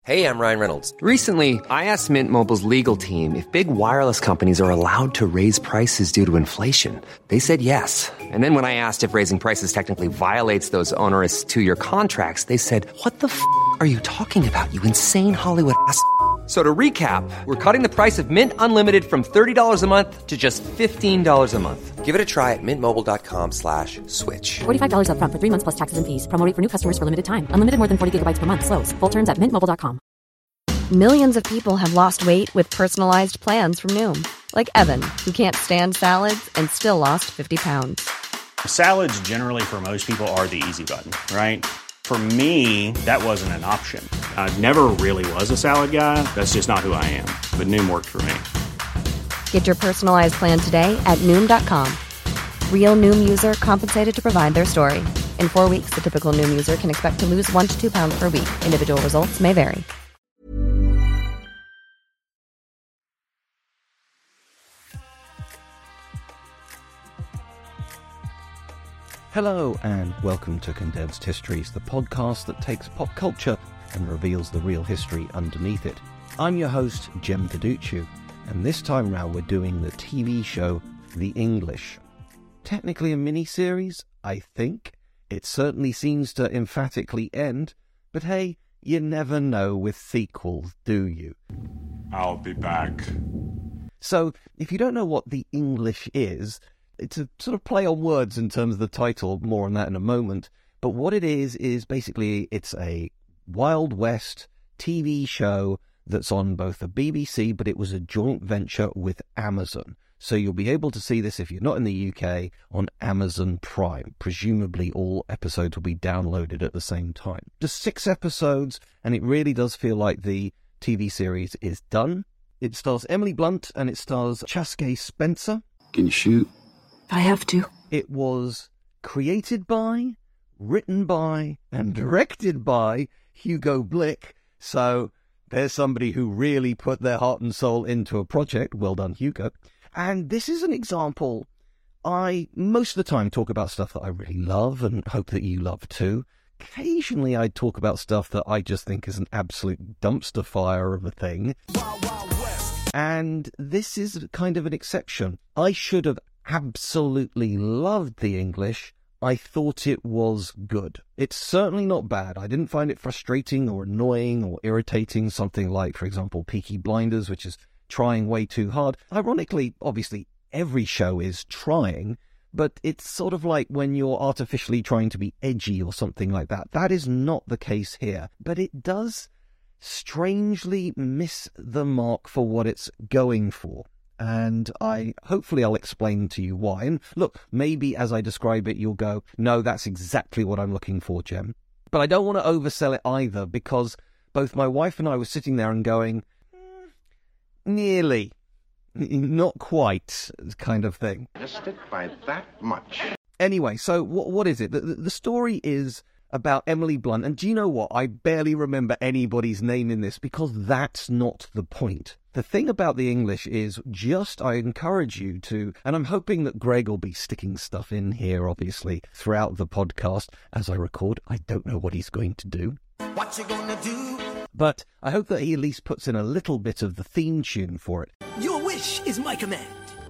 Hey, I'm Ryan Reynolds. Recently, I asked Mint Mobile's legal team if big wireless companies are allowed to raise prices due to inflation. They said yes. And then when I asked if raising prices technically violates those onerous two-year contracts, they said, "What the f*** are you talking about, you insane Hollywood ass?" So to recap, we're cutting the price of Mint Unlimited from $30 a month to just $15 a month. Give it a try at mintmobile.com/switch. $45 up front for 3 months plus taxes and fees. Promo rate for new customers for limited time. Unlimited more than 40 gigabytes per month. Slows full terms at mintmobile.com. Millions of people have lost weight with personalized plans from Noom. Like Evan, who can't stand salads and still lost 50 pounds. Salads generally for most people are the easy button, right? For me, that wasn't an option. I never really was a salad guy. That's just not who I am. But Noom worked for me. Get your personalized plan today at Noom.com. Real Noom user compensated to provide their story. In 4 weeks, the typical Noom user can expect to lose 1 to 2 pounds per week. Individual results may vary. Hello and welcome to Condensed Histories, the podcast that takes pop culture and reveals the real history underneath it. I'm your host, Jem Paducci, and this time round we're doing the TV show The English. Technically a mini-series, I think. It certainly seems to emphatically end, but hey, you never know with sequels, do you? I'll be back. So, if you don't know what The English is, it's a sort of play on words in terms of the title, more on that in a moment. But what it is basically it's a Wild West TV show that's on both the BBC, but it was a joint venture with Amazon. So you'll be able to see this if you're not in the UK on Amazon Prime. Presumably all episodes will be downloaded at the same time. Just 6 episodes, and it really does feel like the TV series is done. It stars Emily Blunt and it stars Chaske Spencer. Can you shoot? I have to. It was created by, written by, and directed by Hugo Blick. So there's somebody who really put their heart and soul into a project. Well done, Hugo. And this is an example. I, most of the time, talk about stuff that I really love and hope that you love too. Occasionally, I talk about stuff that I just think is an absolute dumpster fire of a thing. And this is kind of an exception. I should have absolutely loved The English. I thought it was good. It's certainly not bad. I didn't find it frustrating or annoying or irritating, something like, for example, Peaky Blinders, which is trying way too hard. Ironically, obviously, every show is trying, but it's sort of like when you're artificially trying to be edgy or something like that. That is not the case here, but it does strangely miss the mark for what it's going for. And hopefully I'll explain to you why. And look, maybe as I describe it, you'll go, no, that's exactly what I'm looking for, Jem. But I don't want to oversell it either, because both my wife and I were sitting there and going, nearly, not quite, kind of thing. Just stick by that much. Anyway, so what is it? The story is about Emily Blunt. And do you know what? I barely remember anybody's name in this, because that's not the point. The thing about The English is I encourage you to, and I'm hoping that Greg will be sticking stuff in here, obviously, throughout the podcast as I record. I don't know what he's going to do. What you gonna do? But I hope that he at least puts in a little bit of the theme tune for it. Your wish is my command.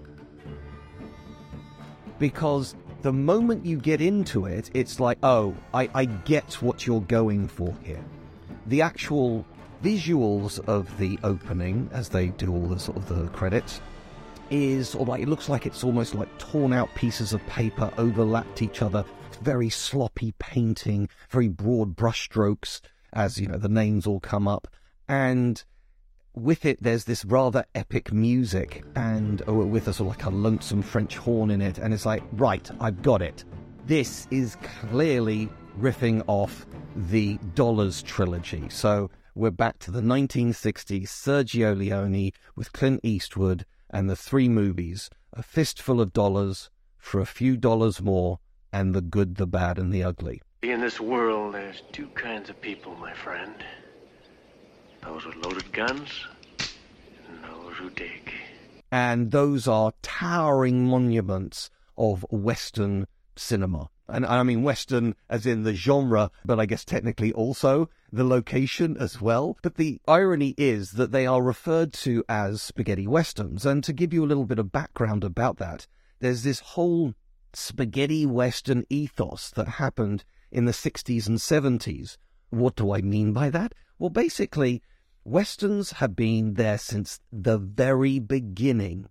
Because the moment you get into it, it's like, oh, I get what you're going for here. The actual visuals of the opening, as they do all the sort of the credits, is sort of like, it looks like it's almost like torn out pieces of paper overlapped each other. Very sloppy painting, very broad brushstrokes, as you know, the names all come up. And with it, there's this rather epic music, and with a sort of like a lonesome French horn in it. And it's like, right, I've got it. This is clearly riffing off the Dollars trilogy. So we're back to the 1960s, Sergio Leone with Clint Eastwood and the 3 movies, A Fistful of Dollars, For a Few Dollars More, and The Good, the Bad, and the Ugly. In this world, there's 2 kinds of people, my friend. Those with loaded guns, and those who dig. And those are towering monuments of Western cinema. And I mean Western as in the genre, but I guess technically also the location as well. But the irony is that they are referred to as spaghetti westerns. And to give you a little bit of background about that, there's this whole spaghetti western ethos that happened in the 60s and 70s. What do I mean by that? Well, basically, westerns have been there since the very beginning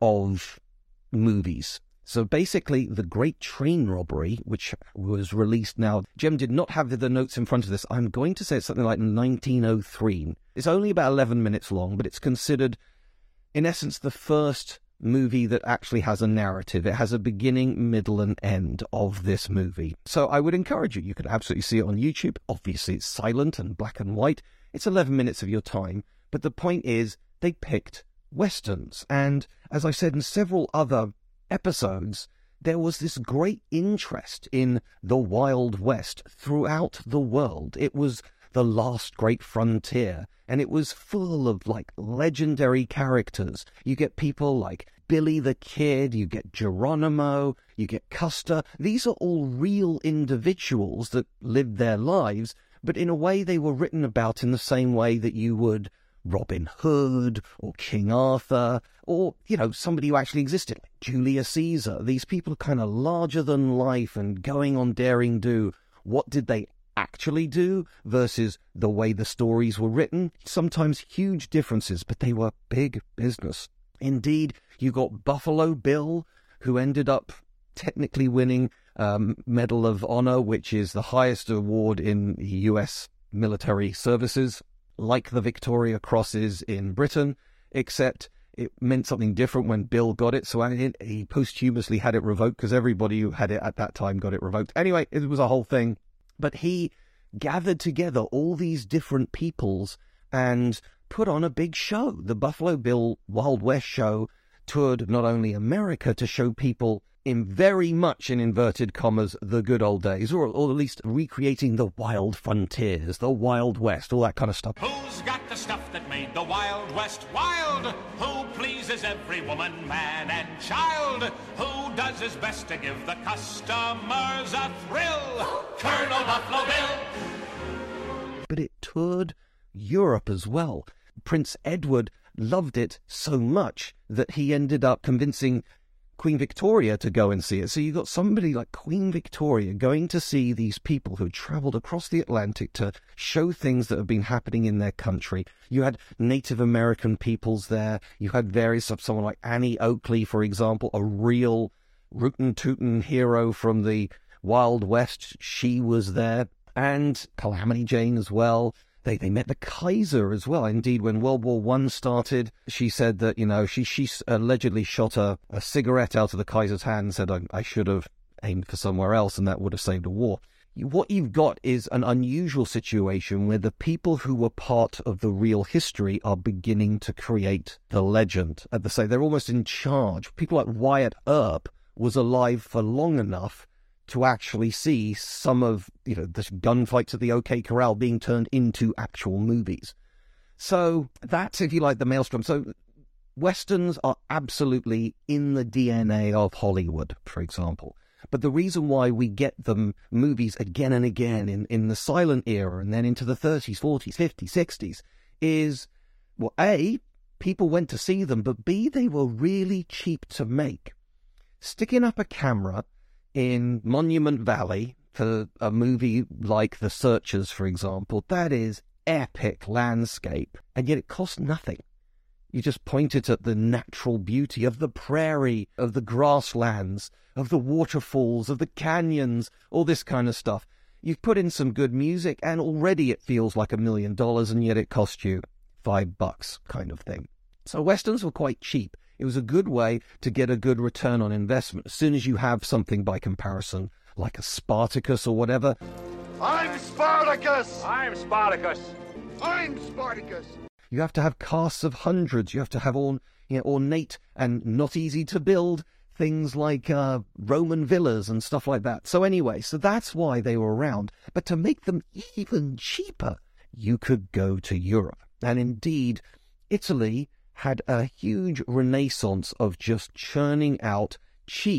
of movies. So basically, The Great Train Robbery, which was released now, Jem did not have the notes in front of this. I'm going to say it's something like 1903. It's only about 11 minutes long, but it's considered, in essence, the first movie that actually has a narrative. It has a beginning, middle, and end of this movie. So I would encourage you. You could absolutely see it on YouTube. Obviously, it's silent and black and white. It's 11 minutes of your time. But the point is, they picked westerns. And as I said in several other episodes, there was this great interest in the Wild West throughout the world. It was the last great frontier, and it was full of like legendary characters. You get people like Billy the Kid, you get Geronimo, you get Custer. These are all real individuals that lived their lives, but in a way they were written about in the same way that you would Robin Hood or King Arthur or, somebody who actually existed, like Julius Caesar. These people are kind of larger than life and going on daring do. What did they actually do versus the way the stories were written? Sometimes huge differences, but they were big business. Indeed, you got Buffalo Bill, who ended up technically winning Medal of Honor, which is the highest award in U.S. military services, like the Victoria Crosses in Britain, except it meant something different when Bill got it, so he posthumously had it revoked because everybody who had it at that time got it revoked. Anyway, it was a whole thing. But he gathered together all these different peoples and put on a big show. The Buffalo Bill Wild West show toured not only America to show people in very much, in inverted commas, the good old days, or at least recreating the wild frontiers, the Wild West, all that kind of stuff. Who's got the stuff that made the Wild West wild? Who pleases every woman, man, and child? Who does his best to give the customers a thrill? Colonel Buffalo Bill! But it toured Europe as well. Prince Edward loved it so much that he ended up convincing Queen Victoria to go and see it. So you got somebody like Queen Victoria going to see these people who travelled across the Atlantic to show things that have been happening in their country. You had Native American peoples there. You had various of someone like Annie Oakley, for example, a real rootin' tootin' hero from the Wild West. She was there. And Calamity Jane as well. They met the Kaiser as well. Indeed, when World War I started, she said that, she allegedly shot a cigarette out of the Kaiser's hand and said, I should have aimed for somewhere else, and that would have saved a war. What you've got is an unusual situation where the people who were part of the real history are beginning to create the legend. As they say, they're almost in charge. People like Wyatt Earp was alive for long enough to actually see some of, the gunfights at the OK Corral being turned into actual movies. So that's, if you like, the maelstrom. So Westerns are absolutely in the DNA of Hollywood, for example. But the reason why we get them movies again and again in the silent era and then into the 30s, 40s, 50s, 60s is, well, A, people went to see them, but B, they were really cheap to make. Sticking up a camera in Monument Valley for a movie like The Searchers, for example, that is epic landscape, and yet it costs nothing. You just point it at the natural beauty of the prairie, of the grasslands, of the waterfalls, of the canyons, all this kind of stuff. You've put in some good music, and already it feels like $1 million, and yet it cost you $5 kind of thing. So Westerns were quite cheap. It was a good way to get a good return on investment. As soon as you have something by comparison, like a Spartacus or whatever. I'm Spartacus! I'm Spartacus! I'm Spartacus! You have to have casts of hundreds. You have to have ornate and not easy to build things like Roman villas and stuff like that. So anyway, so that's why they were around. But to make them even cheaper, you could go to Europe. And indeed, Italy had a huge renaissance of just churning out cheap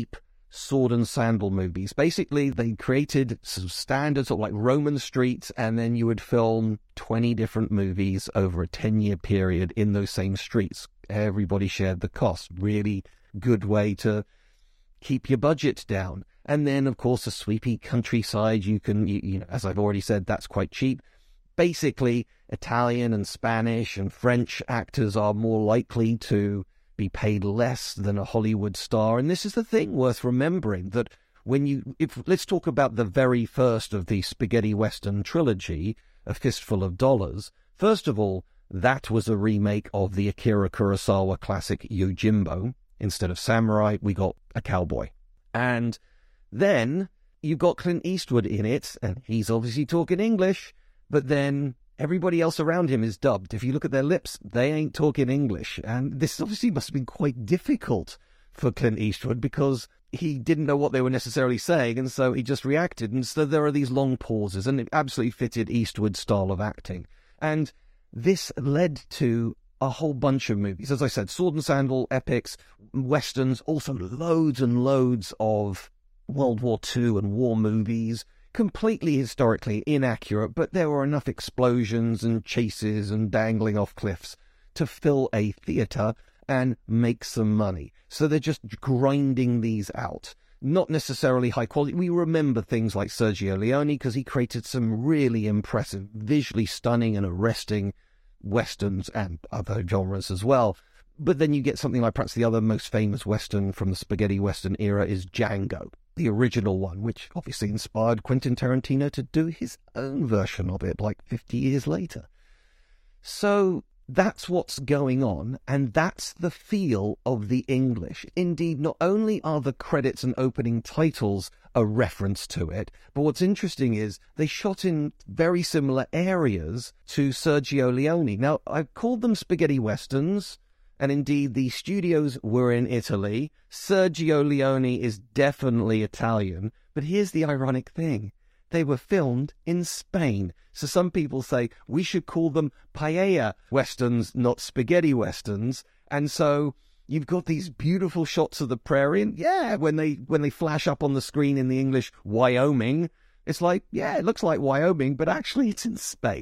sword and sandal movies. Basically, they created some standard sort of like Roman streets, and then you would film 20 different movies over a 10-year period in those same streets. Everybody shared the cost. Really good way to keep your budget down. And then, of course, the sweepy countryside, you know, as I've already said, that's quite cheap. Basically, Italian and Spanish and French actors are more likely to be paid less than a Hollywood star. And this is the thing worth remembering, that let's talk about the very first of the spaghetti western trilogy, A Fistful of Dollars. First of all, that was a remake of the Akira Kurosawa classic Yojimbo. Instead of samurai, we got a cowboy. And then you got Clint Eastwood in it, and he's obviously talking English, but then everybody else around him is dubbed. If you look at their lips, they ain't talking English. And this obviously must have been quite difficult for Clint Eastwood, because he didn't know what they were necessarily saying, and so he just reacted. And so there are these long pauses, and it absolutely fitted Eastwood's style of acting. And this led to a whole bunch of movies. As I said, sword and sandal epics, westerns, also loads and loads of World War II and war movies, completely historically inaccurate, but there were enough explosions and chases and dangling off cliffs to fill a theatre and make some money. So they're just grinding these out. Not necessarily high quality. We remember things like Sergio Leone, because he created some really impressive, visually stunning and arresting westerns and other genres as well. But then you get something like, perhaps the other most famous western from the spaghetti western era is Django, the original one, which obviously inspired Quentin Tarantino to do his own version of it like 50 years later. So that's what's going on, and that's the feel of the English. Indeed, not only are the credits and opening titles a reference to it, but what's interesting is they shot in very similar areas to Sergio Leone. Now, I've called them spaghetti westerns, and indeed the studios were in Italy. Sergio Leone is definitely Italian, but here's the ironic thing. They were filmed in Spain. So some people say we should call them paella westerns, not spaghetti westerns. And so you've got these beautiful shots of the prairie, and yeah, when they flash up on the screen in the English Wyoming, it's like, yeah, it looks like Wyoming, but actually it's in Spain.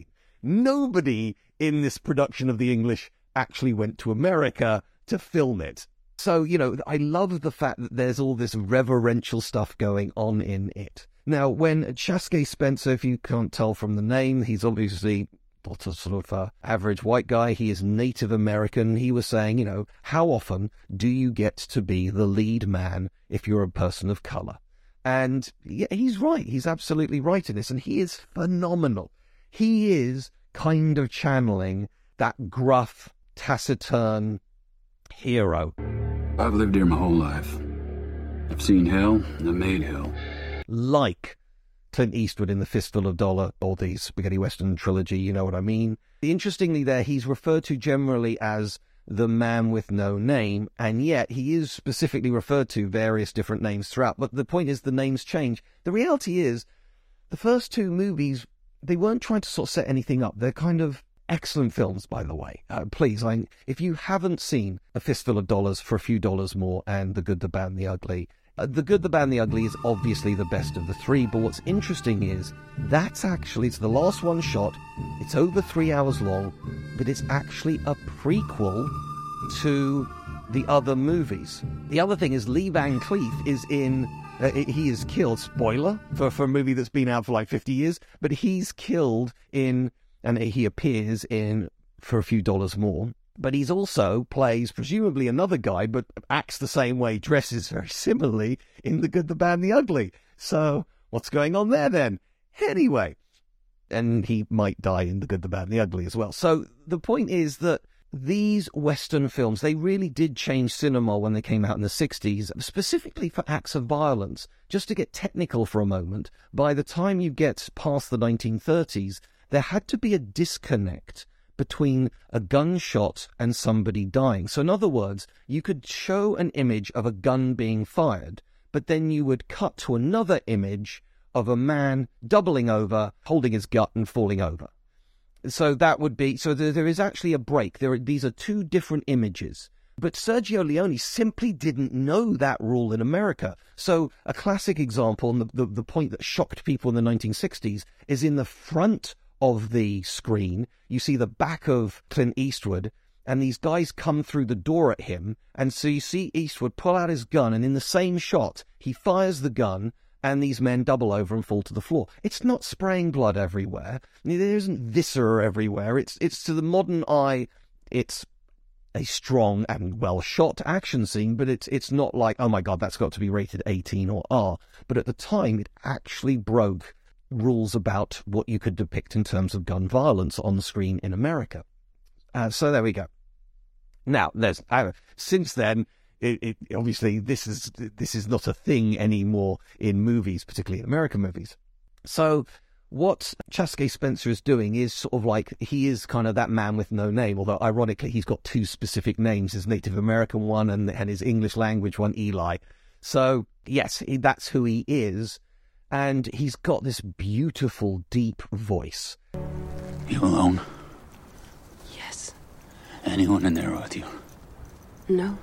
Nobody in this production of the English actually went to America to film it. So, you know, I love the fact that there's all this reverential stuff going on in it. Now, when Chaske Spencer, if you can't tell from the name, he's obviously not a sort of average white guy. He is Native American. He was saying, you know, how often do you get to be the lead man if you're a person of color? And yeah, he's right. He's absolutely right in this. And he is phenomenal. He is kind of channeling that gruff, taciturn hero. I've lived here my whole life. I've seen hell, and I've made hell. Like Clint Eastwood in The Fistful of Dollar, or the Spaghetti Western trilogy, you know what I mean? Interestingly there, he's referred to generally as the man with no name, and yet he is specifically referred to various different names throughout. But the point is, the names change. The reality is, the first two movies, they weren't trying to sort of set anything up. They're kind of excellent films, by the way. Please, if you haven't seen A Fistful of Dollars for a Few Dollars More and The Good, the Bad, and the Ugly, The Good, the Bad, and the Ugly is obviously the best of the three, but what's interesting is it's the last one shot. It's over 3 hours long, but it's actually a prequel to the other movies. The other thing is Lee Van Cleef is in... he is killed, spoiler, for a movie that's been out for like 50 years, but he's killed in, and he appears in For a Few Dollars More. But he's also plays, presumably another guy, but acts the same way, dresses very similarly in The Good, the Bad, and the Ugly. So what's going on there then? Anyway, and he might die in The Good, the Bad, and the Ugly as well. So the point is that these Western films, they really did change cinema when they came out in the 60s, specifically for acts of violence. Just to get technical for a moment, by the time you get past the 1930s, there had to be a disconnect between a gunshot and somebody dying. So in other words, you could show an image of a gun being fired, but then you would cut to another image of a man doubling over, holding his gut and falling over. So that would be, so there is actually a break. These are two different images. But Sergio Leone simply didn't know that rule in America. So a classic example, and the point that shocked people in the 1960s, is in the front of the screen, you see the back of Clint Eastwood, and these guys come through the door at him, and so you see Eastwood pull out his gun, and in the same shot, he fires the gun, and these men double over and fall to the floor. It's not spraying blood everywhere. There isn't viscera everywhere. It's to the modern eye, it's a strong and well-shot action scene, but it's not like, oh my God, that's got to be rated 18 or R. But at the time, it actually broke rules about what you could depict in terms of gun violence on the screen in America. So there we go. Now, since then, it obviously this is not a thing anymore in movies, particularly in American movies. So what Chaske Spencer is doing is sort of like, he is kind of that man with no name, although ironically he's got two specific names, his Native American one and his English language one, Eli. So yes, that's who he is, and he's got this beautiful, deep voice. You alone? Yes. Anyone in there with you? No.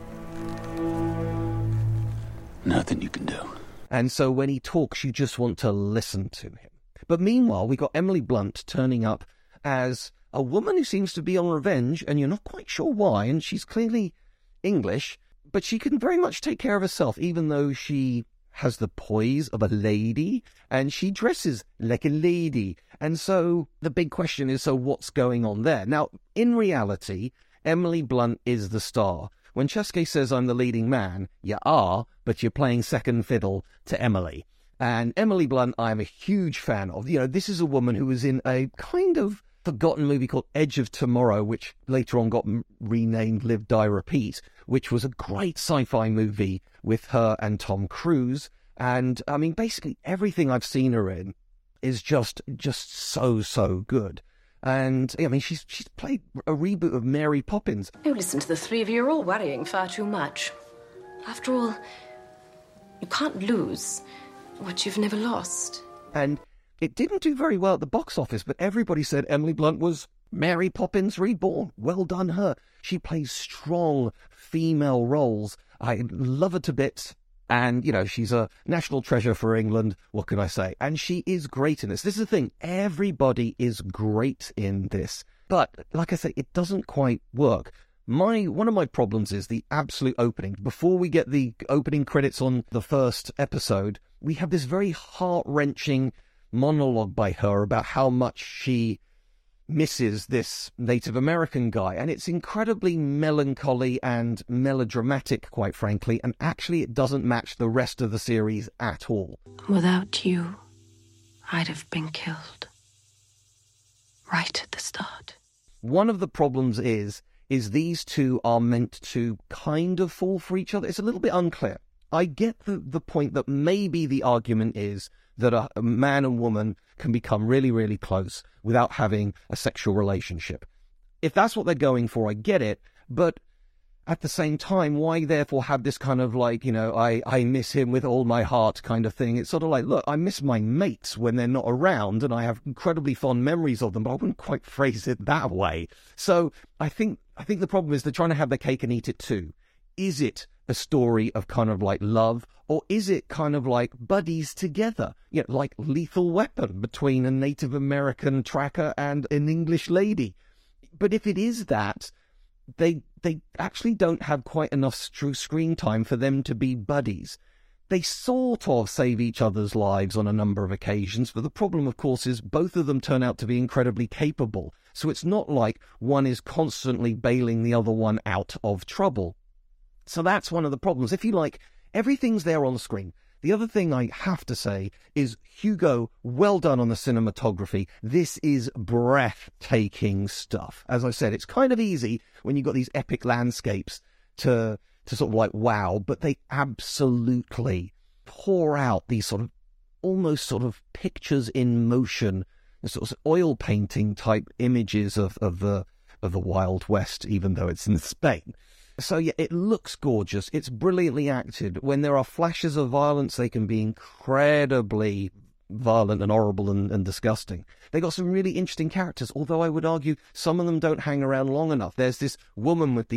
Nothing you can do. And so when he talks, you just want to listen to him. But meanwhile, we got Emily Blunt turning up as a woman who seems to be on revenge, and you're not quite sure why, and she's clearly English, but she can very much take care of herself, even though she has the poise of a lady, and she dresses like a lady. And so the big question is, so what's going on there? Now, in reality, Emily Blunt is the star. When Chaske says, I'm the leading man, you are, but you're playing second fiddle to Emily. And Emily Blunt, I'm a huge fan of. You know, this is a woman who was in a kind of forgotten movie called Edge of Tomorrow, which later on got renamed Live, Die, Repeat, which was a great sci-fi movie with her and Tom Cruise. And, I mean, basically everything I've seen her in is just so good. And, I mean, she's played a reboot of Mary Poppins. Oh, listen to the three of you. You're all worrying far too much. After all, you can't lose what you've never lost. And it didn't do very well at the box office, but everybody said Emily Blunt was Mary Poppins reborn. Well done, her. She plays strong female roles. I love her to bits. And, you know, she's a national treasure for England. What can I say? And she is great in this. This is the thing. Everybody is great in this. But, like I say, it doesn't quite work. One of my problems is the absolute opening. Before we get the opening credits on the first episode, we have this very heart-wrenching monologue by her about how much she misses this Native American guy, and it's incredibly melancholy and melodramatic, quite frankly, and actually it doesn't match the rest of the series at all. Without you, I'd have been killed. Right at the start. One of the problems is these two are meant to kind of fall for each other. It's a little bit unclear. I get the point that maybe the argument is that a man and woman can become really, really close without having a sexual relationship. If that's what they're going for, I get it. But at the same time, why therefore have this kind of like, you know, I miss him with all my heart kind of thing? It's sort of like, look, I miss my mates when they're not around, and I have incredibly fond memories of them, but I wouldn't quite phrase it that way. So I think the problem is they're trying to have their cake and eat it too. Is it a story of kind of like love, or is it kind of like buddies together? You know, like Lethal Weapon between a Native American tracker and an English lady. But if it is that, they actually don't have quite enough true screen time for them to be buddies. They sort of save each other's lives on a number of occasions, but the problem, of course, is both of them turn out to be incredibly capable. So it's not like one is constantly bailing the other one out of trouble. So that's one of the problems. If you like, everything's there on the screen. The other thing I have to say is, Hugo, well done on the cinematography. This is breathtaking stuff. As I said, it's kind of easy when you've got these epic landscapes to sort of like wow, but they absolutely pour out these sort of almost sort of pictures in motion, sort of oil painting type images of the Wild West, even though it's in Spain. So yeah, it looks gorgeous. It's brilliantly acted. When there are flashes of violence, they can be incredibly violent and horrible and disgusting. They got some really interesting characters, although I would argue some of them don't hang around long enough. There's this woman with these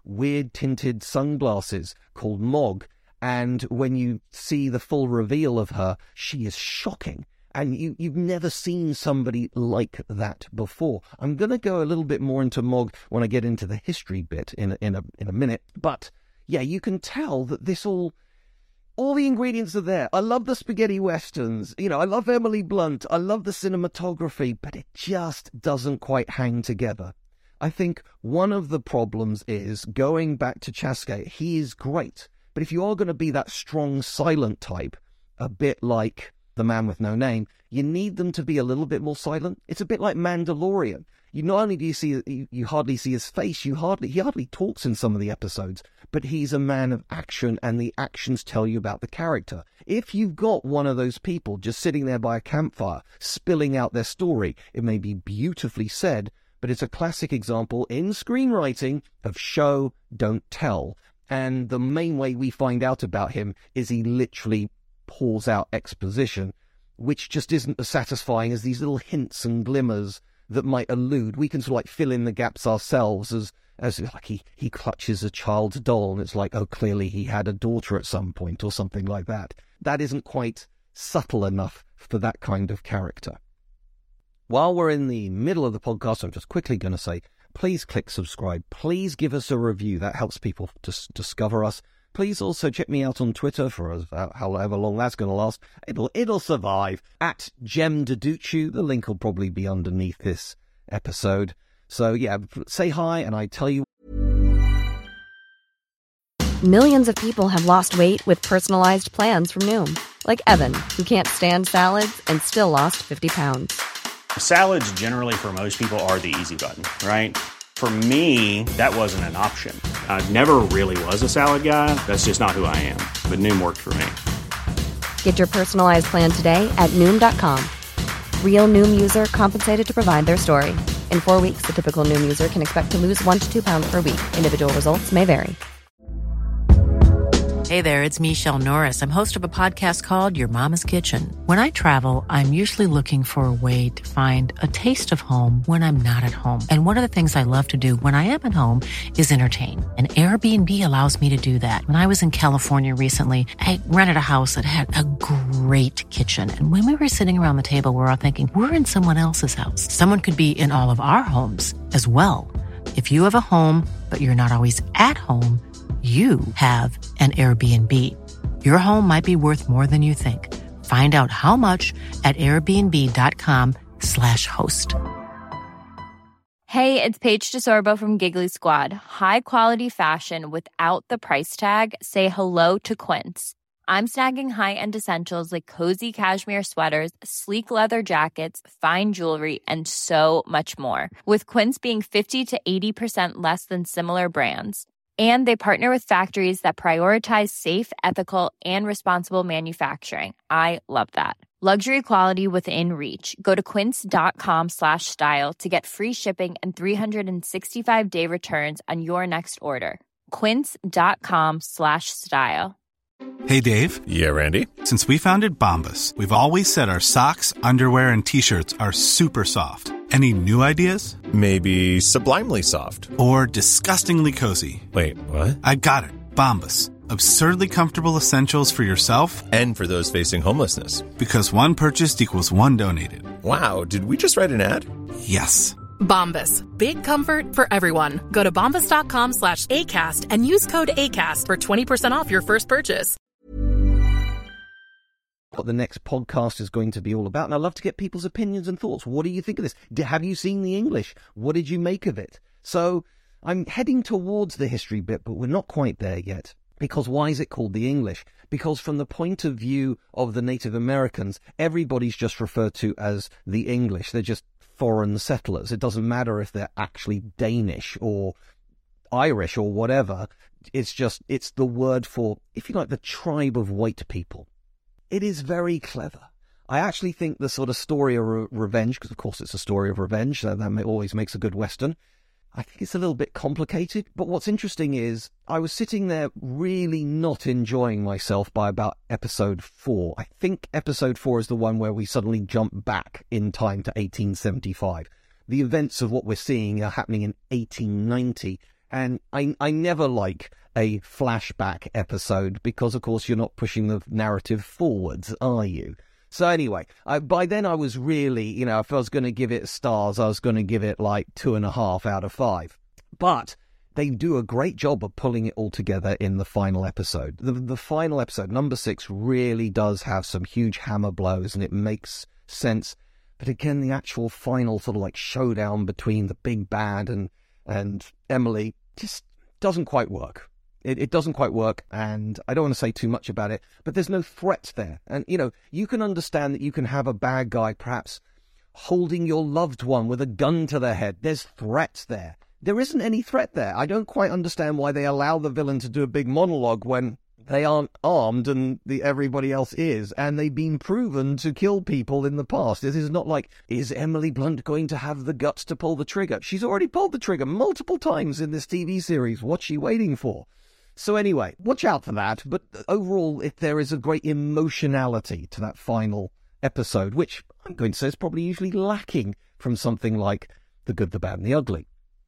weird tinted sunglasses called Mog. And when you see the full reveal of her, she is shocking. And you've never seen somebody like that before. I'm going to go a little bit more into Mog when I get into the history bit in a minute. But yeah, you can tell that this all the ingredients are there. I love the spaghetti westerns. You know, I love Emily Blunt. I love the cinematography, but it just doesn't quite hang together. I think one of the problems is going back to Chaske. He is great. But if you are going to be that strong, silent type, a bit like The Man with No Name, you need them to be a little bit more silent. It's a bit like Mandalorian. You not only do you see, you hardly see his face, he hardly talks in some of the episodes, but he's a man of action, and the actions tell you about the character. If you've got one of those people just sitting there by a campfire, spilling out their story, it may be beautifully said, but it's a classic example in screenwriting of show, don't tell. And the main way we find out about him is he literally pours out exposition, which just isn't as satisfying as these little hints and glimmers that might allude. We can sort of like fill in the gaps ourselves as like he clutches a child's doll and it's like, oh, clearly he had a daughter at some point or something like that. That isn't quite subtle enough for that kind of character. While we're in the middle of the podcast, I'm just quickly going to say, please click subscribe. Please give us a review. That helps people to discover us. Please also check me out on Twitter for however long that's going to last. It'll survive. At GemDeducci. The link will probably be underneath this episode. So yeah, say hi and I tell you. Millions of people have lost weight with personalized plans from Noom. Like Evan, who can't stand salads and still lost 50 pounds. Salads generally for most people are the easy button, right? For me, that wasn't an option. I never really was a salad guy. That's just not who I am. But Noom worked for me. Get your personalized plan today at Noom.com. Real Noom user compensated to provide their story. In 4 weeks, the typical Noom user can expect to lose 1 to 2 pounds per week. Individual results may vary. Hey there, it's Michelle Norris. I'm host of a podcast called Your Mama's Kitchen. When I travel, I'm usually looking for a way to find a taste of home when I'm not at home. And one of the things I love to do when I am at home is entertain. And Airbnb allows me to do that. When I was in California recently, I rented a house that had a great kitchen. And when we were sitting around the table, we were all thinking, we're in someone else's house. Someone could be in all of our homes as well. If you have a home, but you're not always at home, you have an Airbnb. Your home might be worth more than you think. Find out how much at airbnb.com/host. Hey, it's Paige DeSorbo from Giggly Squad. High quality fashion without the price tag. Say hello to Quince. I'm snagging high-end essentials like cozy cashmere sweaters, sleek leather jackets, fine jewelry, and so much more. With Quince being 50 to 80% less than similar brands. And they partner with factories that prioritize safe, ethical, and responsible manufacturing. I love that. Luxury quality within reach. Go to quince.com/style to get free shipping and 365-day returns on your next order. Quince.com/style. Hey, Dave. Yeah, Randy. Since we founded Bombas, we've always said our socks, underwear, and T-shirts are super soft. Any new ideas? Maybe sublimely soft. Or disgustingly cozy. Wait, what? I got it. Bombas. Absurdly comfortable essentials for yourself. And for those facing homelessness. Because one purchased equals one donated. Wow, did we just write an ad? Yes. Bombas. Big comfort for everyone. Go to bombas.com/ACAST and use code ACAST for 20% off your first purchase. What the next podcast is going to be all about, and I'd love to get people's opinions and thoughts. What do you think of this? Have you seen the English? What did you make of it? So I'm heading towards the history bit, but we're not quite there yet. Because why is it called the English? Because from the point of view of the Native Americans, everybody's just referred to as the English. They're just foreign settlers. It doesn't matter if they're actually Danish or Irish or whatever. It's the word for, if you like, the tribe of white people. It is very clever. I actually think the sort of story of revenge, because of course it's a story of revenge, so that always makes a good Western. I think it's a little bit complicated, but what's interesting is I was sitting there really not enjoying myself by about episode 4. I think episode 4 is the one where we suddenly jump back in time to 1875. The events of what we're seeing are happening in 1890, And I never like a flashback episode because, of course, you're not pushing the narrative forwards, are you? So anyway, by then I was really, if I was going to give it stars, I was going to give it like 2.5 out of 5. But they do a great job of pulling it all together in the final episode. The final episode, number 6, really does have some huge hammer blows, and it makes sense. But again, the actual final sort of like showdown between the big bad and Emily just doesn't quite work. It doesn't quite work, and I don't want to say too much about it, but there's no threat there. And, you can understand that you can have a bad guy perhaps holding your loved one with a gun to their head. There's threat there. There isn't any threat there. I don't quite understand why they allow the villain to do a big monologue when they aren't armed and everybody else is, and they've been proven to kill people in the past. This is not like, is Emily Blunt going to have the guts to pull the trigger? She's already pulled the trigger multiple times in this TV series. What's she waiting for? So anyway, watch out for that. But overall, there is a great emotionality to that final episode, which I'm going to say is probably usually lacking from something like The Good, the Bad, and the Ugly.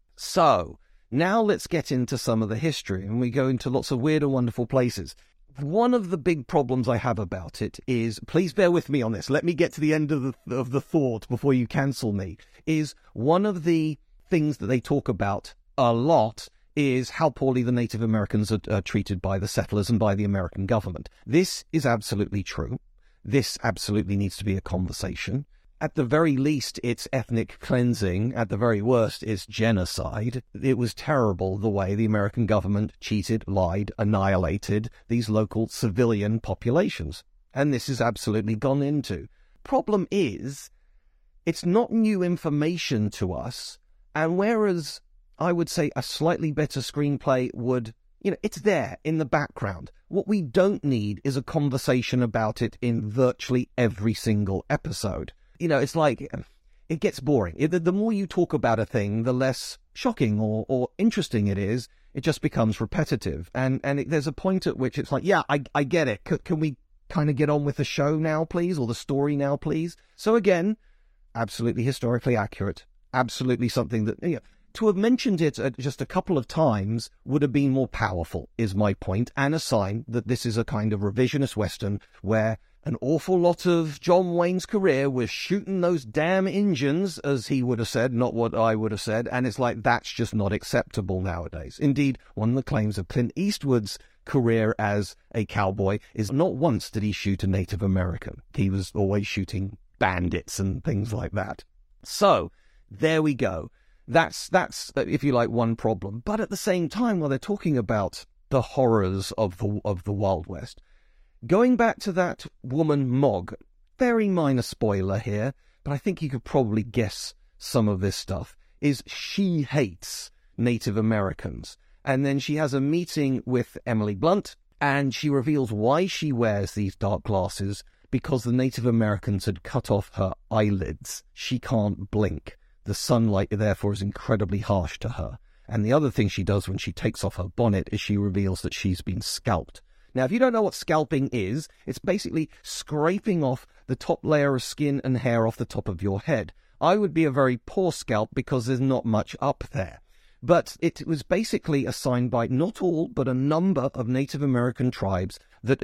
So, now let's get into some of the history, and we go into lots of weird and wonderful places. One of the big problems I have about it is, please bear with me on this, let me get to the end of the thought before you cancel me, is one of the things that they talk about a lot is how poorly the Native Americans are treated by the settlers and by the American government. This is absolutely true. This absolutely needs to be a conversation. At the very least, it's ethnic cleansing. At the very worst, it's genocide. It was terrible the way the American government cheated, lied, annihilated these local civilian populations. And this is absolutely gone into. Problem is, it's not new information to us. And whereas I would say a slightly better screenplay would, it's there in the background. What we don't need is a conversation about it in virtually every single episode. It's like, it gets boring. The more you talk about a thing, the less shocking or interesting it is. It just becomes repetitive. And there's a point at which it's like, yeah, I get it. Can we kind of get on with the show now, please? Or the story now, please? So again, absolutely historically accurate. Absolutely something that, to have mentioned it just a couple of times would have been more powerful, is my point, and a sign that this is a kind of revisionist Western where an awful lot of John Wayne's career was shooting those damn engines, as he would have said, not what I would have said, and it's like, that's just not acceptable nowadays. Indeed, one of the claims of Clint Eastwood's career as a cowboy is not once did he shoot a Native American. He was always shooting bandits and things like that. So, there we go. That's if you like, one problem. But at the same time, while they're talking about the horrors of the Wild West, going back to that woman Mog, very minor spoiler here, but I think you could probably guess some of this stuff, is she hates Native Americans. And then she has a meeting with Emily Blunt, and she reveals why she wears these dark glasses, because the Native Americans had cut off her eyelids. She can't blink. The sunlight, therefore, is incredibly harsh to her. And the other thing she does when she takes off her bonnet is she reveals that she's been scalped. Now, if you don't know what scalping is, it's basically scraping off the top layer of skin and hair off the top of your head. I would be a very poor scalp because there's not much up there. But it was basically a sign by not all, but a number of Native American tribes that,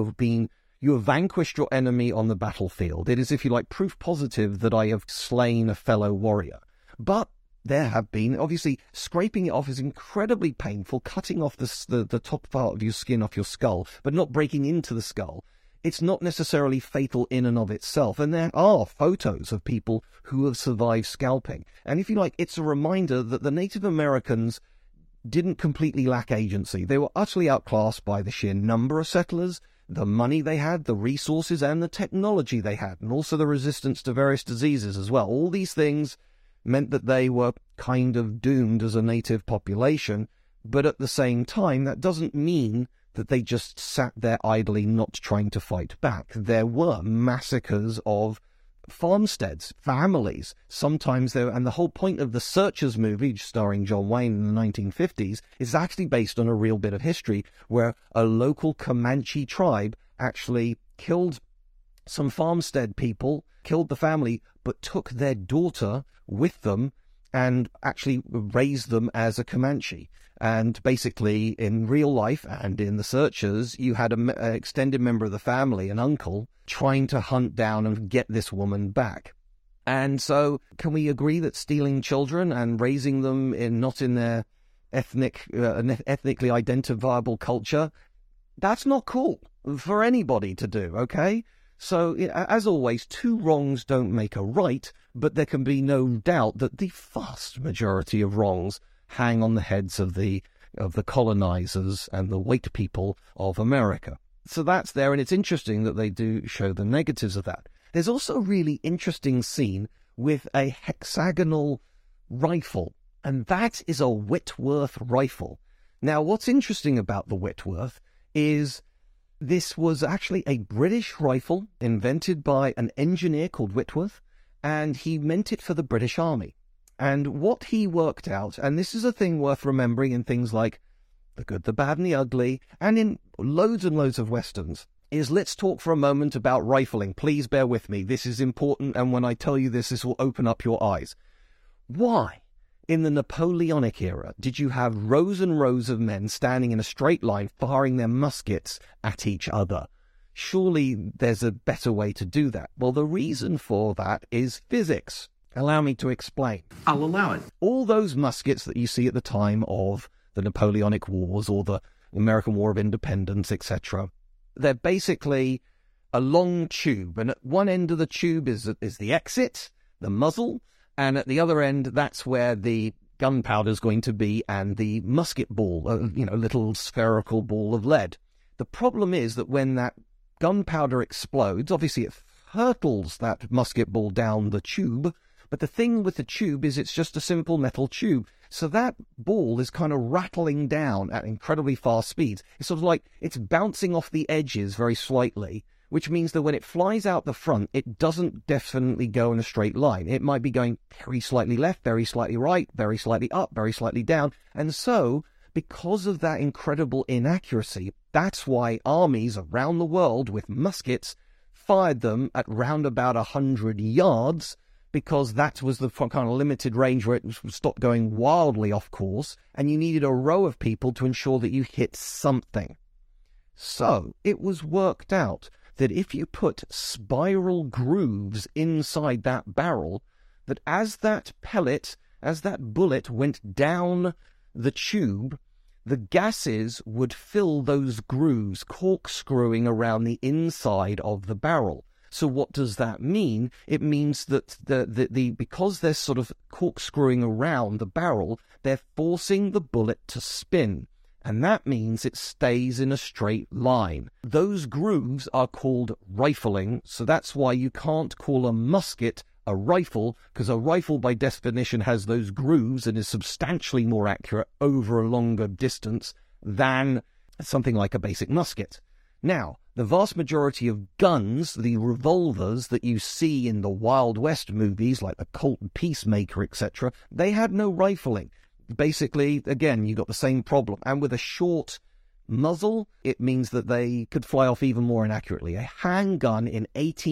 you have vanquished your enemy on the battlefield. It is, if you like, proof positive that I have slain a fellow warrior. But there have been, obviously, scraping it off is incredibly painful, cutting off the top part of your skin off your skull, but not breaking into the skull. It's not necessarily fatal in and of itself, and there are photos of people who have survived scalping. And if you like, it's a reminder that the Native Americans didn't completely lack agency. They were utterly outclassed by the sheer number of settlers, the money they had, the resources, and the technology they had, and also the resistance to various diseases as well. All these things meant that they were kind of doomed as a native population, but at the same time, that doesn't mean that they just sat there idly not trying to fight back. There were massacres of farmsteads, families. Sometimes there, and the whole point of the Searchers movie, starring John Wayne in the 1950s, is actually based on a real bit of history where a local Comanche tribe actually killed some farmstead people, killed the family, but took their daughter with them and actually raised them as a Comanche. And basically, in real life and in the Searchers, you had an extended member of the family, an uncle, trying to hunt down and get this woman back. And so, can we agree that stealing children and raising them not in their ethnically identifiable culture, that's not cool for anybody to do, okay? So, as always, two wrongs don't make a right, but there can be no doubt that the vast majority of wrongs hang on the heads of the colonizers and the white people of America. So that's there, and it's interesting that they do show the negatives of that. There's also a really interesting scene with a hexagonal rifle, and that is a Whitworth rifle. Now, what's interesting about the Whitworth is this was actually a British rifle invented by an engineer called Whitworth, and he meant it for the British Army. And what he worked out, and this is a thing worth remembering in things like The Good, the Bad, and the Ugly, and in loads and loads of Westerns, is let's talk for a moment about rifling. Please bear with me. This is important, and when I tell you this will open up your eyes. Why, in the Napoleonic era, did you have rows and rows of men standing in a straight line firing their muskets at each other? Surely there's a better way to do that. Well, the reason for that is physics. Allow me to explain. I'll allow it. All those muskets that you see at the time of the Napoleonic Wars or the American War of Independence, etc., they're basically a long tube, and at one end of the tube is the exit, the muzzle, and at the other end, that's where the gunpowder is going to be, and the musket ball, little spherical ball of lead. The problem is that when that gunpowder explodes, obviously it hurtles that musket ball down the tube, but the thing with the tube is it's just a simple metal tube. So that ball is kind of rattling down at incredibly fast speeds. It's sort of like it's bouncing off the edges very slightly, which means that when it flies out the front, it doesn't definitely go in a straight line. It might be going very slightly left, very slightly right, very slightly up, very slightly down. And so, because of that incredible inaccuracy, that's why armies around the world with muskets fired them at round about 100 yards, because that was the kind of limited range where it stopped going wildly off course, and you needed a row of people to ensure that you hit something. So it was worked out that if you put spiral grooves inside that barrel, that as that bullet went down the tube, the gases would fill those grooves, corkscrewing around the inside of the barrel. So what does that mean? It means that because they're sort of corkscrewing around the barrel, they're forcing the bullet to spin. And that means it stays in a straight line. Those grooves are called rifling, so that's why you can't call a musket a rifle, because a rifle by definition has those grooves and is substantially more accurate over a longer distance than something like a basic musket. Now, the vast majority of guns, the revolvers that you see in the Wild West movies, like the Colt Peacemaker, etc., they had no rifling. Basically, again, you got the same problem. And with a short muzzle, it means that they could fly off even more inaccurately. A handgun in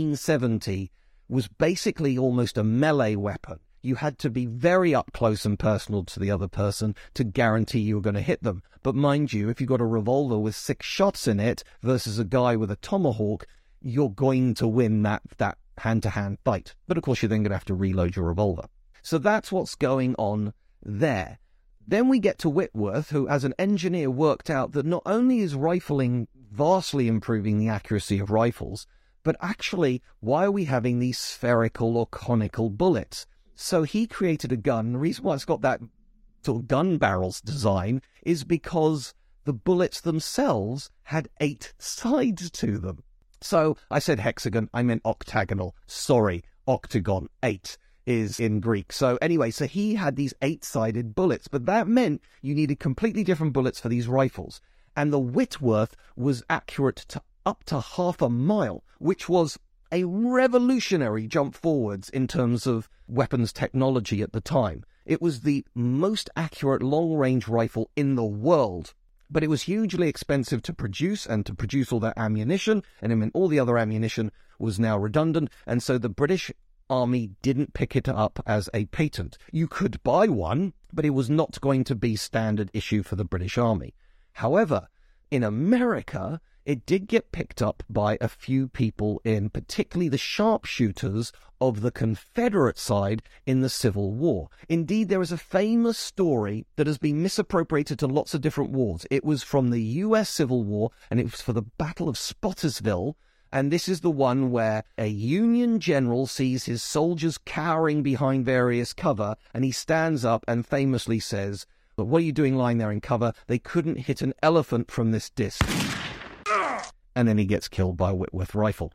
1870 was basically almost a melee weapon. You had to be very up close and personal to the other person to guarantee you were going to hit them. But mind you, if you've got a revolver with 6 shots in it versus a guy with a tomahawk, you're going to win that hand-to-hand fight. But of course, you're then going to have to reload your revolver. So that's what's going on there. Then we get to Whitworth, who as an engineer worked out that not only is rifling vastly improving the accuracy of rifles, but actually, why are we having these spherical or conical bullets? So he created a gun. The reason why it's got that sort of gun barrels design is because the bullets themselves had 8 sides to them. So I said hexagon, I meant octagonal. Sorry, octagon, 8 is in Greek. So anyway, so he had these 8-sided bullets, but that meant you needed completely different bullets for these rifles. And the Whitworth was accurate to up to half a mile, which was a revolutionary jump forwards in terms of weapons technology at the time. It was the most accurate long-range rifle in the world, but it was hugely expensive to produce, and to produce all that ammunition, and I mean all the other ammunition was now redundant, and so the British Army didn't pick it up as a patent. You could buy one, but it was not going to be standard issue for the British Army. However, in America, it did get picked up by a few people in particularly the sharpshooters of the Confederate side in the Civil War. Indeed, there is a famous story that has been misappropriated to lots of different wars. It was from the U.S. Civil War, and it was for the Battle of Spottsylville. And this is the one where a Union general sees his soldiers cowering behind various cover, and he stands up and famously says, "But what are you doing lying there in cover? They couldn't hit an elephant from this distance." And then he gets killed by a Whitworth rifle.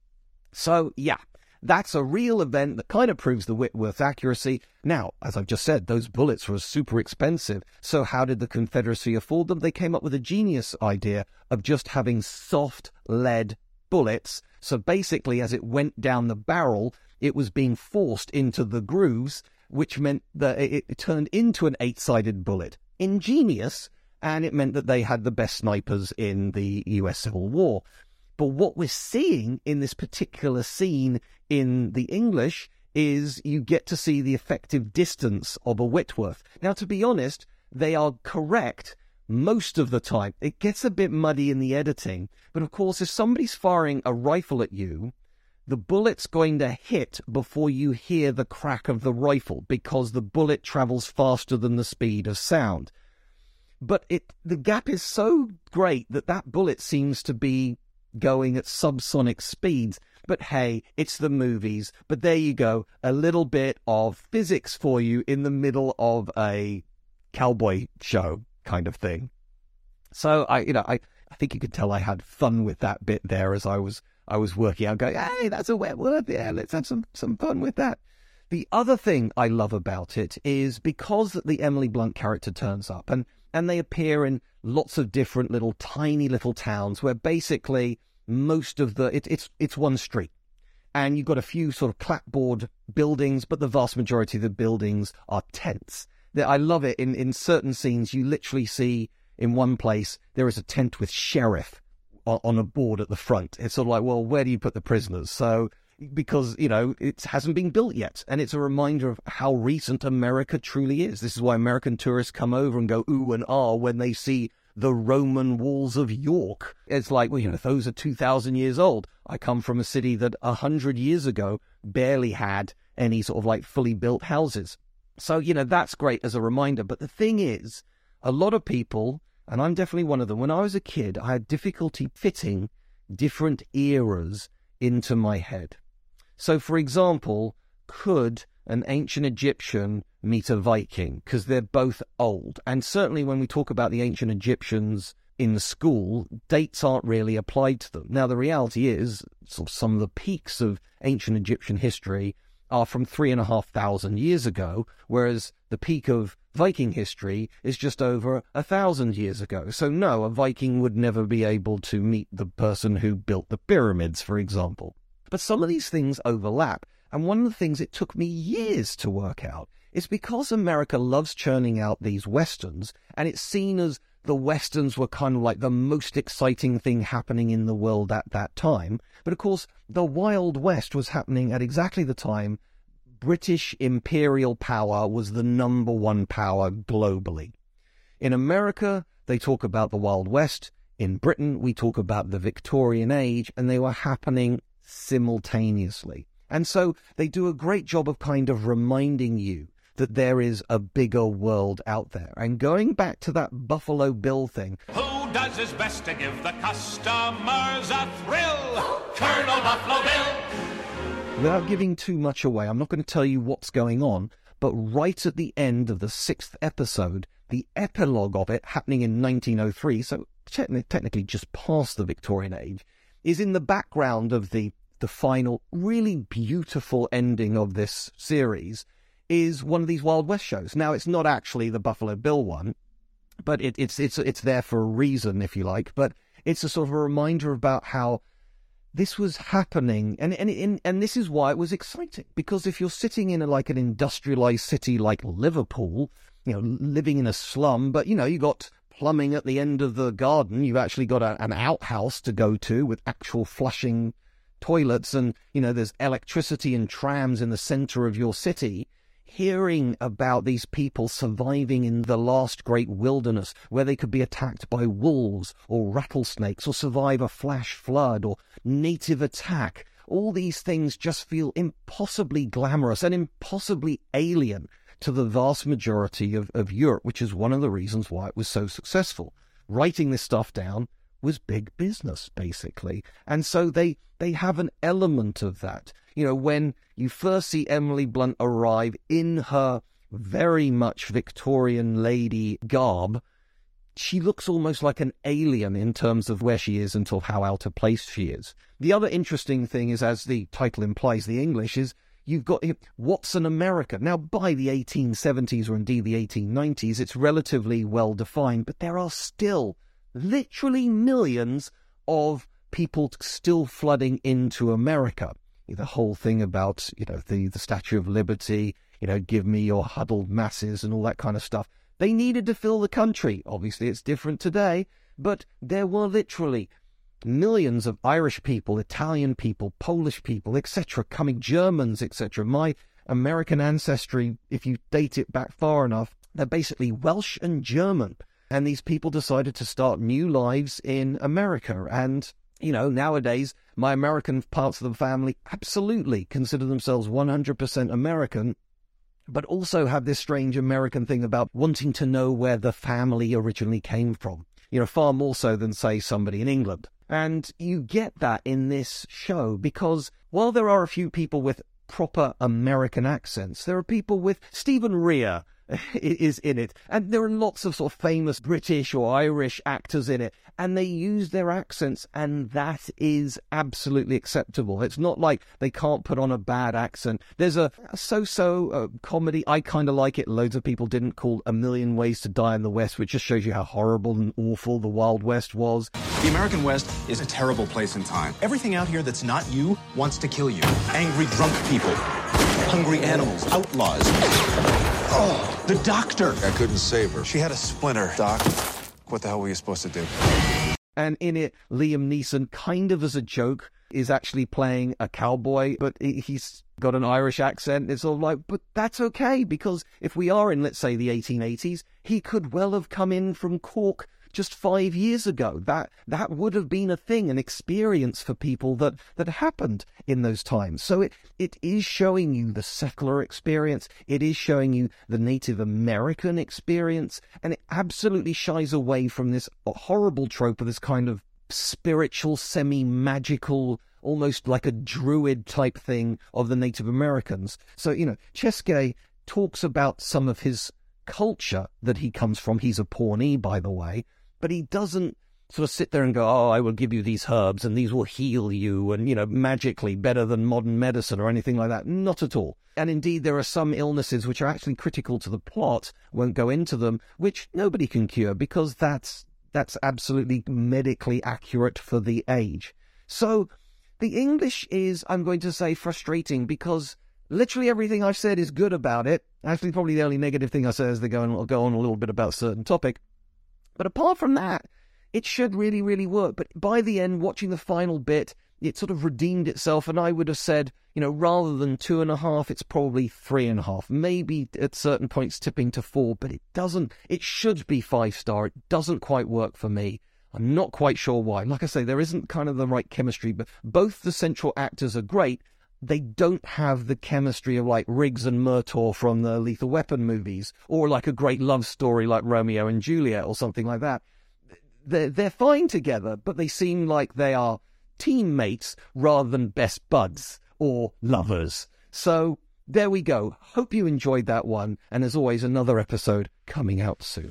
So, yeah, that's a real event that kind of proves the Whitworth accuracy. Now, as I've just said, those bullets were super expensive. So how did the Confederacy afford them? They came up with a genius idea of just having soft lead bullets. So basically, as it went down the barrel, it was being forced into the grooves, which meant that it turned into an 8-sided bullet. Ingenious. And it meant that they had the best snipers in the US Civil War. But what we're seeing in this particular scene in the English is you get to see the effective distance of a Whitworth. Now, to be honest, they are correct most of the time. It gets a bit muddy in the editing. But of course, if somebody's firing a rifle at you, the bullet's going to hit before you hear the crack of the rifle because the bullet travels faster than the speed of sound. But the gap is so great that bullet seems to be going at subsonic speeds. But hey, it's the movies. But there you go, a little bit of physics for you in the middle of a cowboy show kind of thing. So I think you could tell I had fun with that bit there as I was working out, going, hey, that's a Whitworth, yeah, let's have some fun with that. The other thing I love about it is because the Emily Blunt character turns up, and they appear in lots of different tiny little towns where basically most of it's one street. And you've got a few sort of clapboard buildings, but the vast majority of the buildings are tents. I love it. In certain scenes, you literally see in one place, there is a tent with sheriff on a board at the front. It's sort of like, well, where do you put the prisoners? So, because, it hasn't been built yet. And it's a reminder of how recent America truly is. This is why American tourists come over and go ooh and ah when they see the Roman walls of York. It's like, well, those are 2,000 years old. I come from a city that 100 years ago barely had any sort of like fully built houses. So, that's great as a reminder. But the thing is, a lot of people, and I'm definitely one of them, when I was a kid, I had difficulty fitting different eras into my head. So, for example, could an ancient Egyptian meet a Viking? Because they're both old. And certainly when we talk about the ancient Egyptians in school, dates aren't really applied to them. Now, the reality is, sort of some of the peaks of ancient Egyptian history are from 3,500 years ago, whereas the peak of Viking history is just over 1,000 years ago. So no, a Viking would never be able to meet the person who built the pyramids, for example. But some of these things overlap. And one of the things it took me years to work out is because America loves churning out these Westerns, and it's seen as the Westerns were kind of like the most exciting thing happening in the world at that time. But of course, the Wild West was happening at exactly the time British imperial power was the number one power globally. In America, they talk about the Wild West. In Britain, we talk about the Victorian Age, and they were happening simultaneously. And so they do a great job of kind of reminding you that there is a bigger world out there. And going back to that Buffalo Bill thing. Who does his best to give the customers a thrill? Colonel Buffalo Bill! Without giving too much away, I'm not going to tell you what's going on, but right at the end of the 6th episode, the epilogue of it, happening in 1903, so technically just past the Victorian Age, is in the background of the final, really beautiful ending of this series, is one of these Wild West shows. Now, it's not actually the Buffalo Bill one, but it's there for a reason, if you like. But it's a sort of a reminder about how this was happening, and this is why it was exciting. Because if you're sitting in an industrialized city like Liverpool, living in a slum, but you got plumbing at the end of the garden, you've actually got an outhouse to go to with actual flushing toilets and, there's electricity and trams in the center of your city, hearing about these people surviving in the last great wilderness where they could be attacked by wolves or rattlesnakes or survive a flash flood or native attack, all these things just feel impossibly glamorous and impossibly alien to the vast majority of Europe, which is one of the reasons why it was so successful. Writing this stuff down was big business, basically. And so they have an element of that. When you first see Emily Blunt arrive in her very much Victorian lady garb, she looks almost like an alien in terms of where she is and sort of how out of place she is. The other interesting thing is, as the title implies, the English is, you've got what's an America? Now, by the 1870s or indeed the 1890s, it's relatively well defined, but there are still literally millions of people still flooding into America. The whole thing about, the Statue of Liberty, give me your huddled masses and all that kind of stuff. They needed to fill the country. Obviously, it's different today, but there were literally millions of Irish people, Italian people, Polish people, etc., coming, Germans, etc. My American ancestry, if you date it back far enough, they're basically Welsh and German. And these people decided to start new lives in America. And, nowadays, my American parts of the family absolutely consider themselves 100% American, but also have this strange American thing about wanting to know where the family originally came from. Far more so than, say, somebody in England. And you get that in this show because while there are a few people with proper American accents, there are people with Stephen Rea is in it, and there are lots of sort of famous British or Irish actors in it, and they use their accents, and that is absolutely acceptable. It's not like they can't put on a bad accent. There's a so-so comedy, I kind of like it, loads of people didn't, called A Million Ways to Die in the West, which just shows you how horrible and awful the Wild West was. The American West is a terrible place in time. Everything out here that's not you wants to kill you. Angry drunk people, hungry animals, outlaws. Oh, the doctor. I couldn't save her. She had a splinter. Doc, what the hell were you supposed to do? And in it, Liam Neeson, kind of as a joke, is actually playing a cowboy, but he's got an Irish accent. It's all like, but that's okay, because if we are in, let's say, the 1880s, he could well have come in from Cork just 5 years ago. That would have been a thing, an experience for people that happened in those times. So it is showing you the settler experience. It is showing you the Native American experience. And it absolutely shies away from this horrible trope of this kind of spiritual, semi-magical, almost like a druid type thing of the Native Americans. So, Chesky talks about some of his culture that he comes from. He's a Pawnee, by the way. But he doesn't sort of sit there and go, I will give you these herbs and these will heal you and, magically better than modern medicine or anything like that. Not at all. And indeed, there are some illnesses which are actually critical to the plot, won't go into them, which nobody can cure because that's absolutely medically accurate for the age. So the English is, I'm going to say, frustrating because literally everything I've said is good about it. Actually, probably the only negative thing I say is I'll go on a little bit about a certain topic. But apart from that, it should really, really work. But by the end, watching the final bit, it sort of redeemed itself. And I would have said, rather than 2.5, it's probably 3.5. Maybe at certain points tipping to 4. But it doesn't. It should be 5-star. It doesn't quite work for me. I'm not quite sure why. Like I say, there isn't kind of the right chemistry. But both the central actors are great. They don't have the chemistry of like Riggs and Murtaugh from the Lethal Weapon movies, or like a great love story like Romeo and Juliet or something like that. They're fine together, but they seem like they are teammates rather than best buds or lovers. So there we go. Hope you enjoyed that one. And as always, another episode coming out soon.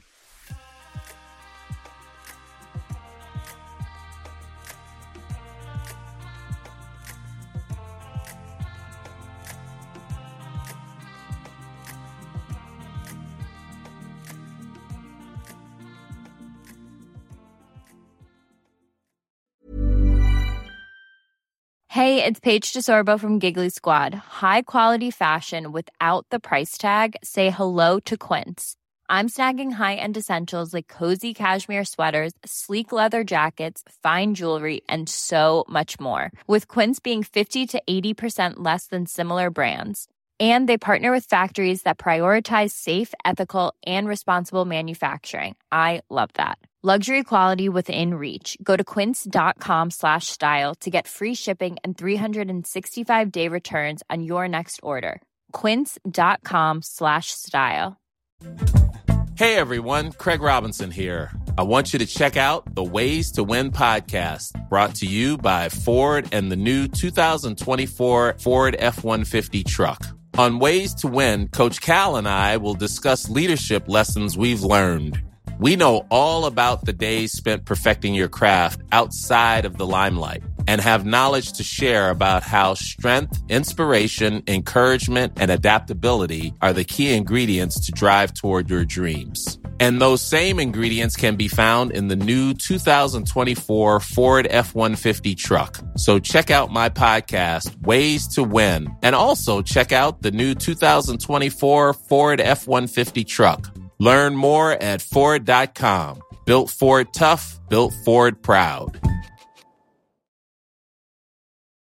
Hey, it's Paige DeSorbo from Giggly Squad. High quality fashion without the price tag. Say hello to Quince. I'm snagging high-end essentials like cozy cashmere sweaters, sleek leather jackets, fine jewelry, and so much more. With Quince being 50 to 80% less than similar brands. And they partner with factories that prioritize safe, ethical, and responsible manufacturing. I love that. Luxury quality within reach. Go to quince.com/style to get free shipping and 365-day returns on your next order. Quince.com/style. Hey everyone, Craig Robinson here. I want you to check out the Ways to Win podcast, brought to you by Ford and the new 2024 Ford F-150 truck. On Ways to Win, Coach Cal and I will discuss leadership lessons we've learned. We know all about the days spent perfecting your craft outside of the limelight and have knowledge to share about how strength, inspiration, encouragement, and adaptability are the key ingredients to drive toward your dreams. And those same ingredients can be found in the new 2024 Ford F-150 truck. So check out my podcast, Ways to Win, and also check out the new 2024 Ford F-150 truck. Learn more at Ford.com. Built Ford tough, built Ford proud.